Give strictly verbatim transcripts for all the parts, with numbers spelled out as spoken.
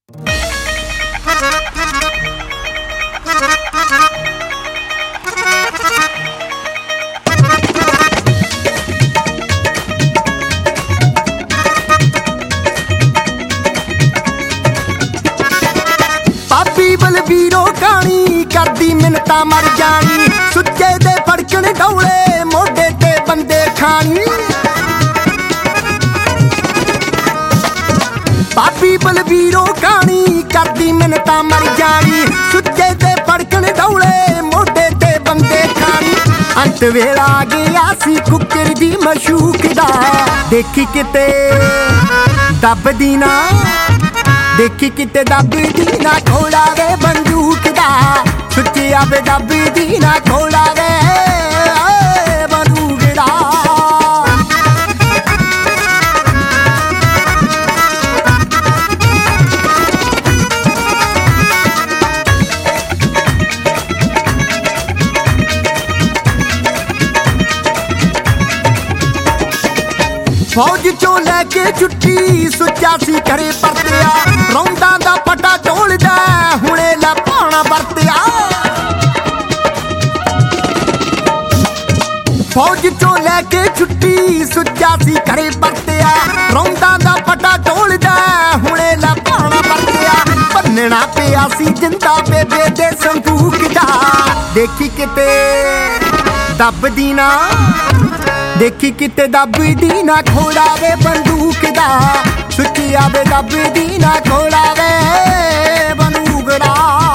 पापी बलबीरो कहानी करदी मिन्नतां मर जानी, सुच्चे दे फड़कण डौले मोढे ते बंदे खानी। पापी बलबीरो कहानी करदी मिन्नतां मर जानी, सुच्चे दे फड़कण डौले मोढे ते बंदे खानी। अंत वेला आ गया सी कुकर दी मशूक दा, देखी किते दबदी ना, देखी किते दबदी ना खोड़ा वे बंदूक दा, सुच्चिया वे दबदी ना खोड़ा वे बंदूक दा। फौज चों लैके छुट्टी सुच्चा सी घरे परतिया, रौंदा दा पटा ढोलदा हुणे ला पाना वरतिया। फौज चों लैके छुट्टी सुच्चा सी घरे परतिया, रौंदा दा पटा ढोलदा हुणे ला पाना वरतिया। भन्नना पिया सी जिंदा बेबे दे संदूक दा, देखी किते दबदी ना, देखी किते दबदी ना खोड़ा वे बंदूक दा, सुच्चिया वे दबदी ना खोड़ा वे बंदूक दा।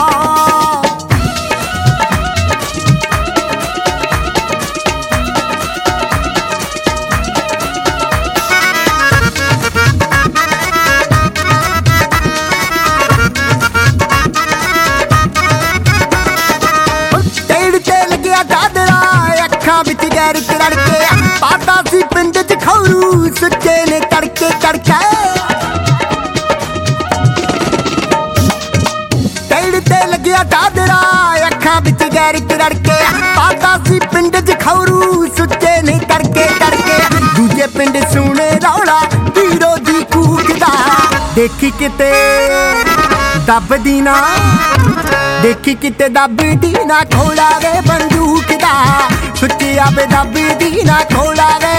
टेढ़ ते लग्या दादरा अखां विच गैर रड़के, पाता सी पिंड च खौरू सुच्चे ने तड़के तड़के। टेढ़ ते लग्या दादरा अखां विच गैर रड़के, पाता सी पिंड च खौरू सुच्चे ने तड़के तड़के। दूजे पिंड सुने रौला वीरो दी कूक दा, देखी किते दबदी ना, देखी किते दबदी ना खोड़ा वे बंदूक दा, सुच्चिया वे दबदी ना खोड़ा वे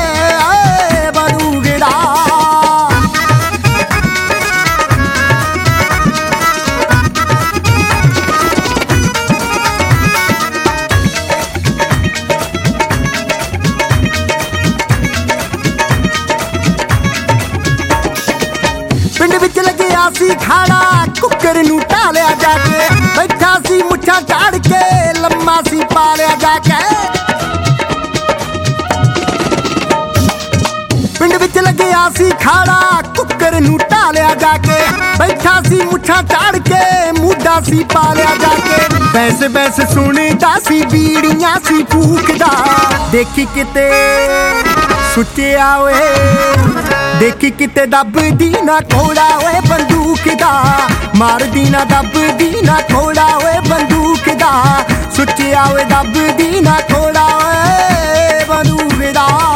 बंदूक दा। पिंड विच लग्या सी खाड़ा कुकर नूं ढालिया जाके, बैठा सी मुੱਛਾਂ झाड़ के लम्मा सी पालिया जाके। पिंड विच लग्या सी खाड़ा कुकर नूं ढालिया जाके, बैठा सी मुੱਛਾਂ झाड़ के मूडा सी पालिया जाके। बैस बैस सुणदा सी बीड़ियां सी फूकदा, देखी किते सुच्चिया ओए, देखी किते दबदी ना खोड़ा ओए बंदूक दा, मारदी ना दबदी ना खोड़ा ओए बंदूक दा, सुच्चिया ओए दबदी ना खोड़ा ओए बंदूक दा।